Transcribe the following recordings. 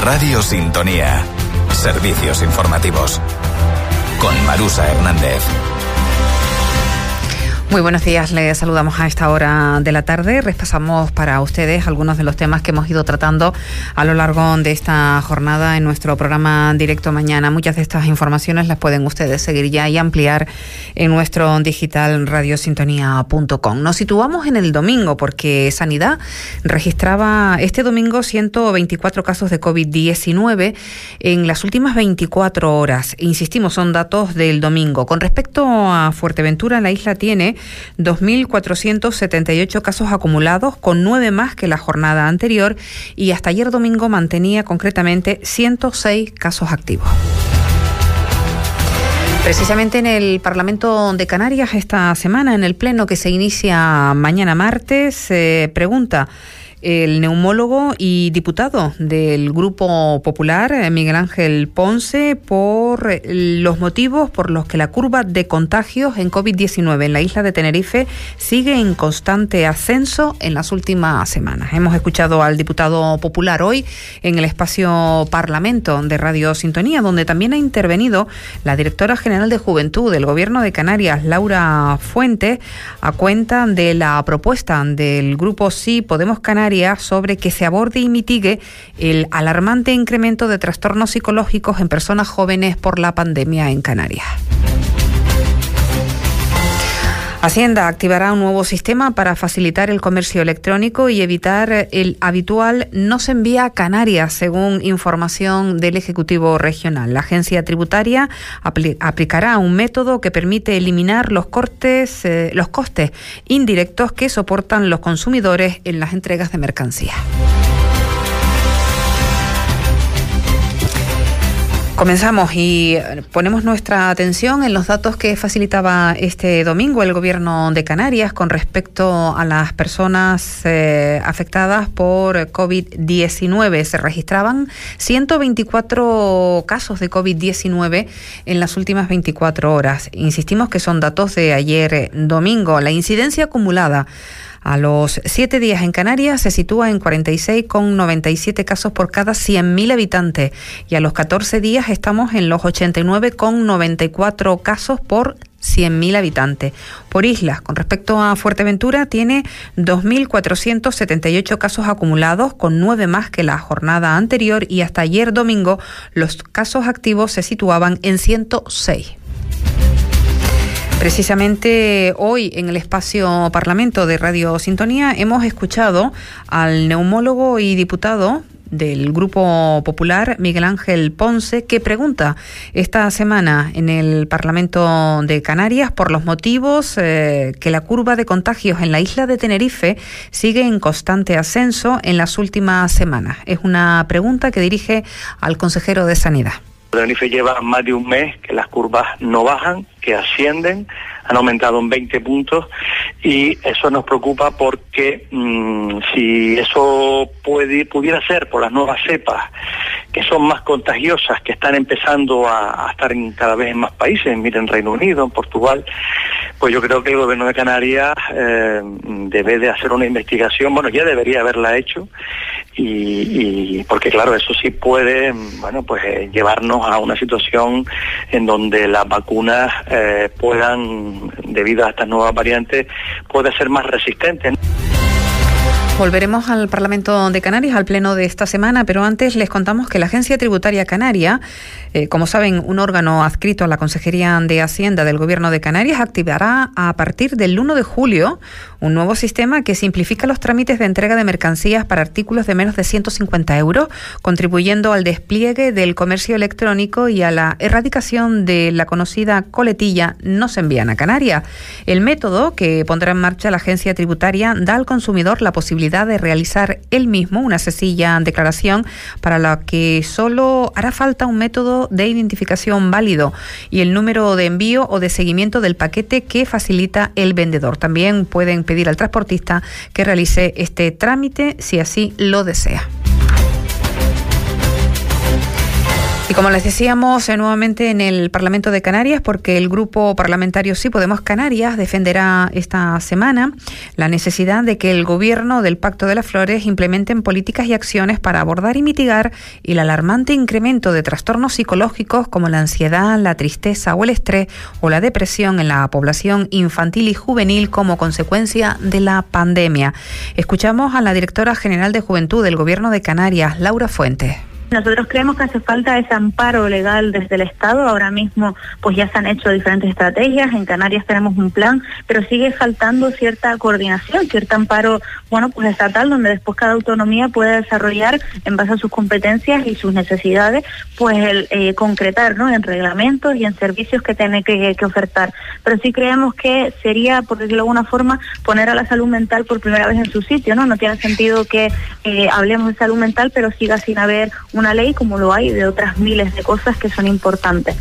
Radio Sintonía. Servicios informativos. Con Marusa Hernández. Muy buenos días, les saludamos a esta hora de la tarde. Repasamos para ustedes algunos de los temas que hemos ido tratando a lo largo de esta jornada en nuestro programa Directo Mañana. Muchas de estas informaciones las pueden ustedes seguir ya y ampliar en nuestro digital radiosintonía.com. Nos situamos en el domingo porque Sanidad registraba este domingo 124 casos de COVID-19 en las últimas 24 horas. Insistimos, son datos del domingo. Con respecto a Fuerteventura, la isla tiene 2.478 casos acumulados, con 9 más que la jornada anterior, y hasta ayer domingo mantenía concretamente 106 casos activos. Precisamente en el Parlamento de Canarias esta semana, en el pleno que se inicia mañana martes, se pregunta el neumólogo y diputado del Grupo Popular, Miguel Ángel Ponce, por los motivos por los que la curva de contagios en COVID-19 en la isla de Tenerife sigue en constante ascenso en las últimas semanas. Hemos escuchado al diputado popular hoy en el espacio Parlamento de Radio Sintonía, donde también ha intervenido la directora general de Juventud del Gobierno de Canarias, Laura Fuentes, a cuenta de la propuesta del Grupo Sí Podemos Canarias sobre que se aborde y mitigue el alarmante incremento de trastornos psicológicos en personas jóvenes por la pandemia en Canarias. Hacienda activará un nuevo sistema para facilitar el comercio electrónico y evitar el habitual no se envía a Canarias, según información del Ejecutivo Regional. La agencia tributaria aplicará un método que permite eliminar los costes indirectos que soportan los consumidores en las entregas de mercancías. Comenzamos y ponemos nuestra atención en los datos que facilitaba este domingo el Gobierno de Canarias con respecto a las personas afectadas por COVID-19. Se registraban 124 casos de COVID-19 en las últimas 24 horas. Insistimos que son datos de ayer domingo. La incidencia acumulada a los 7 días en Canarias se sitúa en 46,97 casos por cada 100.000 habitantes y a los 14 días estamos en los 89,94 casos por 100.000 habitantes. Por islas, con respecto a Fuerteventura, tiene 2.478 casos acumulados, con 9 más que la jornada anterior, y hasta ayer domingo los casos activos se situaban en 106. Precisamente hoy en el espacio Parlamento de Radio Sintonía hemos escuchado al neumólogo y diputado del Grupo Popular, Miguel Ángel Ponce, que pregunta esta semana en el Parlamento de Canarias por los motivos que la curva de contagios en la isla de Tenerife sigue en constante ascenso en las últimas semanas. Es una pregunta que dirige al consejero de Sanidad. Tenerife lleva más de un mes que las curvas no bajan, que ascienden, han aumentado en 20 puntos y eso nos preocupa porque si eso pudiera ser por las nuevas cepas que son más contagiosas, que están empezando a estar en cada vez en más países, miren Reino Unido, en Portugal, pues yo creo que el Gobierno de Canarias debe de hacer una investigación, bueno, ya debería haberla hecho, y porque claro, eso sí puede, llevarnos a una situación en donde las vacunas puedan, debido a estas nuevas variantes, puede ser más resistentes. Volveremos al Parlamento de Canarias, al pleno de esta semana, pero antes les contamos que la Agencia Tributaria Canaria, como saben, un órgano adscrito a la Consejería de Hacienda del Gobierno de Canarias, activará a partir del 1 de julio un nuevo sistema que simplifica los trámites de entrega de mercancías para artículos de menos de 150 euros, contribuyendo al despliegue del comercio electrónico y a la erradicación de la conocida coletilla no se envían a Canarias. El método que pondrá en marcha la Agencia Tributaria da al consumidor la posibilidad de realizar él mismo una sencilla declaración para la que solo hará falta un método de identificación válido y el número de envío o de seguimiento del paquete que facilita el vendedor. También pueden pedir al transportista que realice este trámite si así lo desea. Y como les decíamos nuevamente en el Parlamento de Canarias, porque el grupo parlamentario Sí Podemos Canarias defenderá esta semana la necesidad de que el gobierno del Pacto de las Flores implementen políticas y acciones para abordar y mitigar el alarmante incremento de trastornos psicológicos como la ansiedad, la tristeza o el estrés o la depresión en la población infantil y juvenil como consecuencia de la pandemia. Escuchamos a la directora general de Juventud del Gobierno de Canarias, Laura Fuentes. Nosotros creemos que hace falta ese amparo legal desde el Estado. Ahora mismo pues ya se han hecho diferentes estrategias, en Canarias tenemos un plan, pero sigue faltando cierta coordinación, cierto amparo, pues estatal, donde después cada autonomía puede desarrollar en base a sus competencias y sus necesidades, pues el concretar, ¿no?, en reglamentos y en servicios que tiene que ofertar. Pero sí creemos que sería, por decirlo de alguna forma, poner a la salud mental por primera vez en su sitio, ¿no? No tiene sentido que hablemos de salud mental, pero siga sin haber una ley como lo hay de otras miles de cosas que son importantes.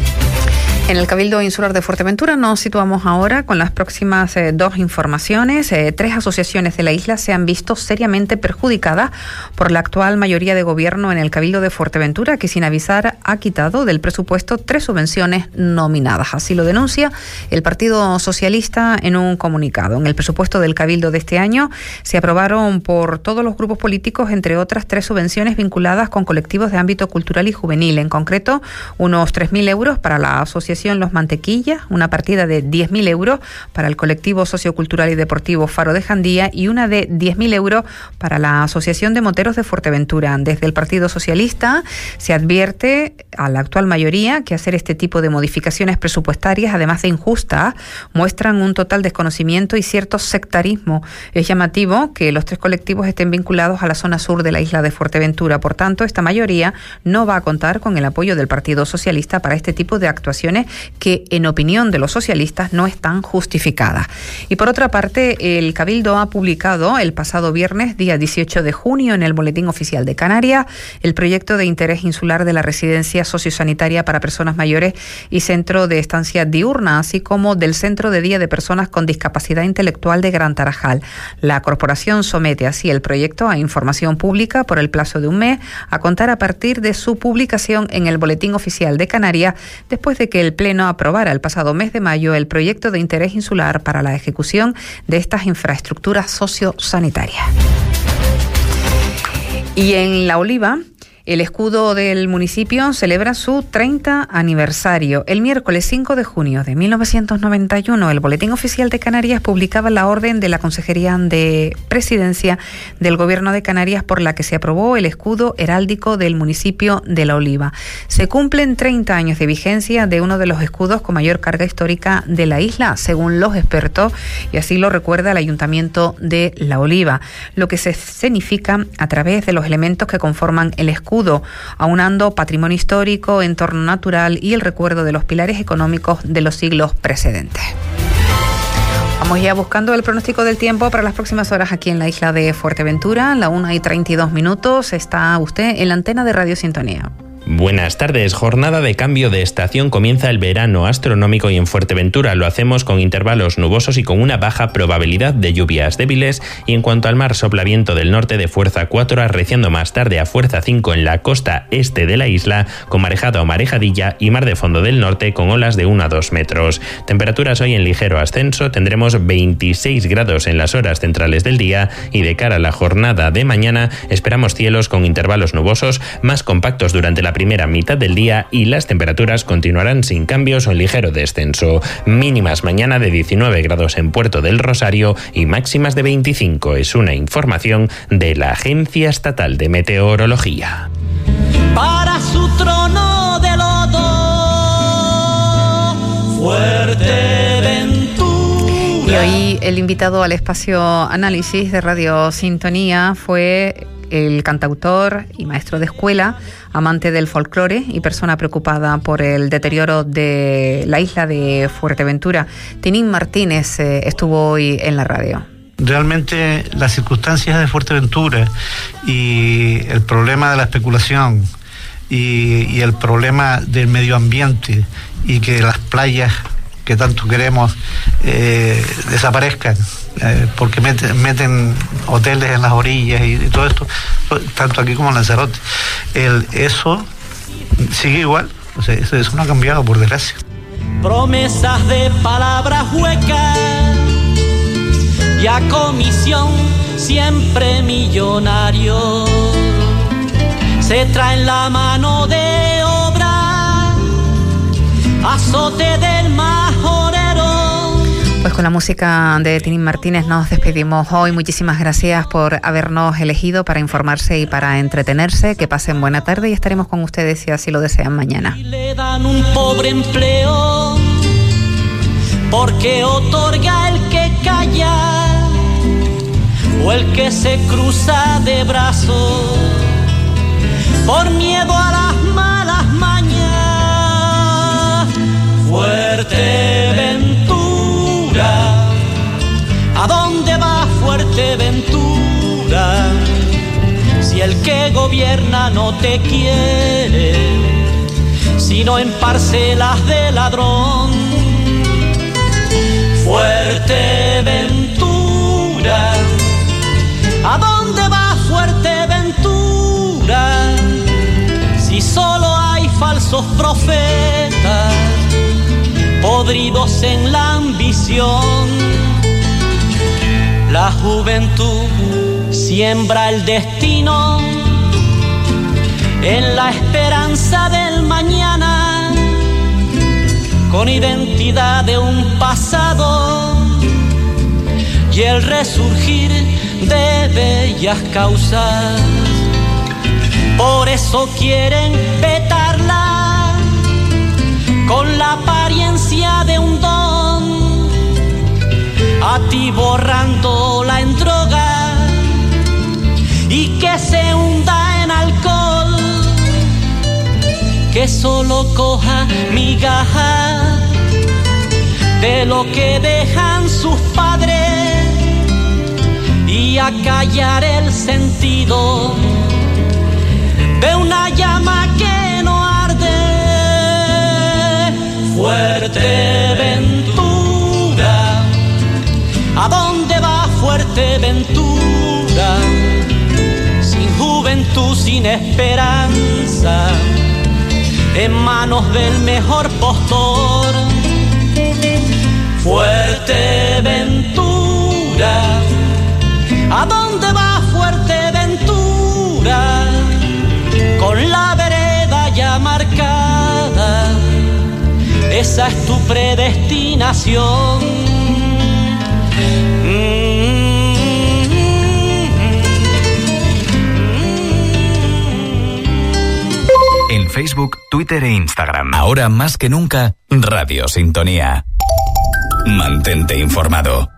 En el Cabildo Insular de Fuerteventura nos situamos ahora con las próximas dos informaciones. 3 asociaciones de la isla se han visto seriamente perjudicadas por la actual mayoría de gobierno en el Cabildo de Fuerteventura, que sin avisar ha quitado del presupuesto 3 subvenciones nominadas. Así lo denuncia el Partido Socialista en un comunicado. En el presupuesto del Cabildo de este año se aprobaron por todos los grupos políticos, entre otras, 3 subvenciones vinculadas con colectivos de ámbito cultural y juvenil. En concreto, unos 3.000 euros para la Asociación Los Mantequillas, una partida de 10.000 euros para el colectivo sociocultural y deportivo Faro de Jandía y una de 10.000 euros para la Asociación de Moteros de Fuerteventura. Desde el Partido Socialista se advierte a la actual mayoría que hacer este tipo de modificaciones presupuestarias, además de injustas, muestran un total desconocimiento y cierto sectarismo. Es llamativo que los 3 colectivos estén vinculados a la zona sur de la isla de Fuerteventura. Por tanto, esta mayoría no va a contar con el apoyo del Partido Socialista para este tipo de actuaciones que, en opinión de los socialistas, no están justificadas. Y por otra parte, el Cabildo ha publicado el pasado viernes, día 18 de junio, en el Boletín Oficial de Canarias, el proyecto de interés insular de la residencia sociosanitaria para personas mayores y centro de estancia diurna, así como del Centro de Día de Personas con Discapacidad Intelectual de Gran Tarajal. La corporación somete así el proyecto a información pública por el plazo de un mes, a contar a partir de su publicación en el Boletín Oficial de Canarias, después de que el Pleno aprobara el pasado mes de mayo el proyecto de interés insular para la ejecución de estas infraestructuras sociosanitarias. Y en La Oliva, el escudo del municipio celebra su 30 aniversario. El miércoles 5 de junio de 1991, el Boletín Oficial de Canarias publicaba la orden de la Consejería de Presidencia del Gobierno de Canarias por la que se aprobó el escudo heráldico del municipio de La Oliva. Se cumplen 30 años de vigencia de uno de los escudos con mayor carga histórica de la isla, según los expertos, y así lo recuerda el Ayuntamiento de La Oliva, lo que se escenifica a través de los elementos que conforman el escudo, aunando patrimonio histórico, entorno natural y el recuerdo de los pilares económicos de los siglos precedentes. Vamos ya buscando el pronóstico del tiempo para las próximas horas aquí en la isla de Fuerteventura. A la 1:32 está usted en la antena de Radio Sintonía. Buenas tardes. Jornada de cambio de estación. Comienza el verano astronómico y en Fuerteventura lo hacemos con intervalos nubosos y con una baja probabilidad de lluvias débiles. Y en cuanto al mar, sopla viento del norte de fuerza 4, arreciando más tarde a fuerza 5 en la costa este de la isla, con marejada o marejadilla, y mar de fondo del norte con olas de 1 a 2 metros. Temperaturas hoy en ligero ascenso. Tendremos 26 grados en las horas centrales del día y de cara a la jornada de mañana esperamos cielos con intervalos nubosos más compactos durante la primera mitad del día y las temperaturas continuarán sin cambios o en ligero descenso. Mínimas mañana de 19 grados en Puerto del Rosario y máximas de 25. Es una información de la Agencia Estatal de Meteorología. Para su trono de lodo, Fuerteventura. Y hoy el invitado al espacio Análisis de Radio Sintonía fue el cantautor y maestro de escuela, amante del folclore y persona preocupada por el deterioro de la isla de Fuerteventura. Tinín Martínez estuvo hoy en la radio. Realmente las circunstancias de Fuerteventura y el problema de la especulación y el problema del medio ambiente y que las playas que tanto queremos desaparezcan, porque meten hoteles en las orillas y todo esto, tanto aquí como en Lanzarote. Eso sigue igual. O sea, eso no ha cambiado, por desgracia. Promesas de palabras huecas y a comisión siempre millonario. Se traen la mano de obra, azote del majorero. Pues con la música de Tinin Martínez nos despedimos hoy. Muchísimas gracias por habernos elegido para informarse y para entretenerse. Que pasen buena tarde y estaremos con ustedes si así lo desean mañana. Y le dan un pobre empleo porque otorga el que calla o el que se cruza de brazos por miedo a las malas mañas. Fuerteventura, ¿a dónde va Fuerteventura? Si el que gobierna no te quiere, sino en parcelas de ladrón. Fuerteventura, ¿a dónde va Fuerteventura? Si solo hay falsos profetas, podridos en la ambición. La juventud siembra el destino en la esperanza del mañana, con identidad de un pasado y el resurgir de bellas causas. Por eso quieren petarla con la apariencia de un don, atiborrándola en droga y que se hunda en alcohol, que solo coja migajas de lo que dejan sus padres y acallar el sentido de una llama que no arde. Fuerteventura, ¿a dónde va Fuerteventura? Sin juventud, sin esperanza, en manos del mejor postor. Fuerteventura, ¿a dónde va Fuerteventura? Con la vereda ya marcada, esa es tu predestinación. En Facebook, Twitter e Instagram. Ahora más que nunca, Radio Sintonía. Mantente informado.